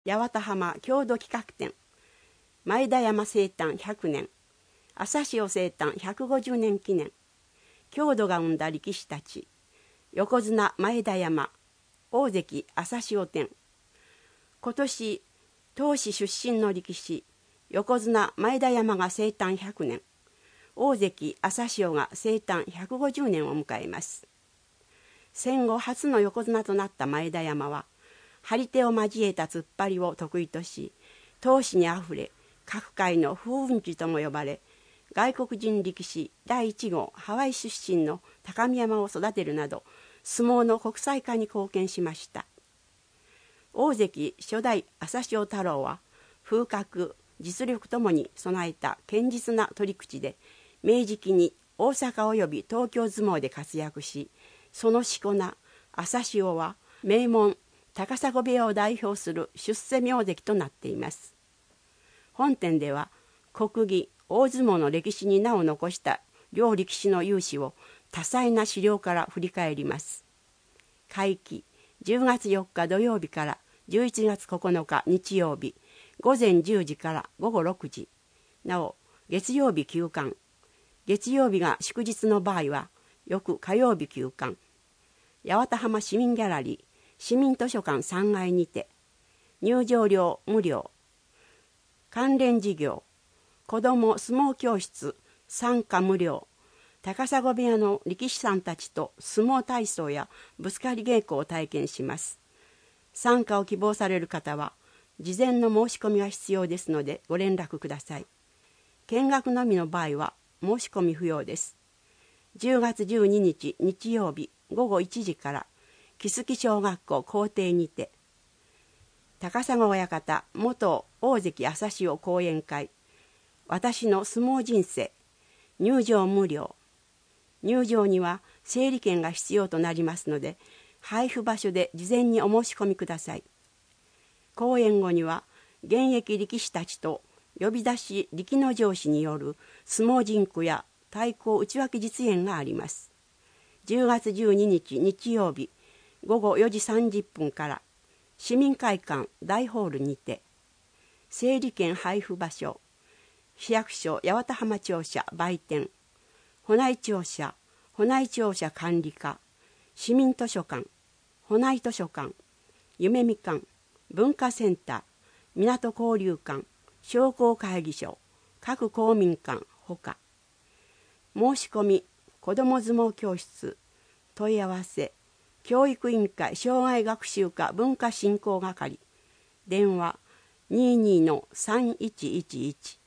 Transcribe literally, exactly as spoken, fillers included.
八幡浜郷土企画展、前田山生誕ひゃくねん、朝潮生誕ひゃくごじゅうねん記念、郷土が生んだ力士たち、横綱前田山、大関朝潮展。今年、当市出身の力士、横綱前田山が生誕ひゃくねん、大関朝潮が生誕ひゃくごじゅうねんを迎えます。戦後初の横綱となった前田山は、張り手を交えた突っ張りを得意とし、闘志にあふれ、各界の風雲児とも呼ばれ、外国人力士だいいち号ハワイ出身の高見山を育てるなど、相撲の国際化に貢献しました。大関初代朝潮太郎は、風格、実力ともに備えた堅実な取り口で、明治期に大阪及び東京相撲で活躍し、そのしこ名、朝潮は名門高砂部屋を代表する出世名跡となっています。本展では国技大相撲の歴史に名を残した両力士の雄姿を多彩な資料から振り返ります。会期じゅうがつよっか土曜日からじゅういちがつここのか日曜日、午前じゅうじから午後ろくじ。なお月曜日休館、月曜日が祝日の場合は翌火曜日休館。八幡浜市民ギャラリー市民図書館さんがいにて、入場料無料、関連事業、子ども相撲教室参加無料、高砂部屋の力士さんたちと相撲体操やぶつかり稽古を体験します。参加を希望される方は、事前の申し込みが必要ですのでご連絡ください。見学のみの場合は申し込み不要です。じゅうがつじゅうににち日曜日午後いちじから、木月小学校校庭にて、高砂親方元大関朝潮講演会、私の相撲人生、入場無料。入場には整理券が必要となりますので、配布場所で事前にお申し込みください。講演後には、現役力士たちと呼び出し力の上司による相撲人句や太鼓内訳実演があります。じゅうがつじゅうににち日曜日、午後よじさんじゅっぷんから市民会館大ホールにて、整理券配布場所、市役所八幡浜庁舎売店、保内庁舎、保内庁舎管理課、市民図書館、保内図書館、夢み館、文化センター、港交流館、商工会議所、各公民館ほか。申し込み、子ども相撲教室、問い合わせ、教育委員会障害学習課文化振興係、電話 にじゅうにのさんいちいちいち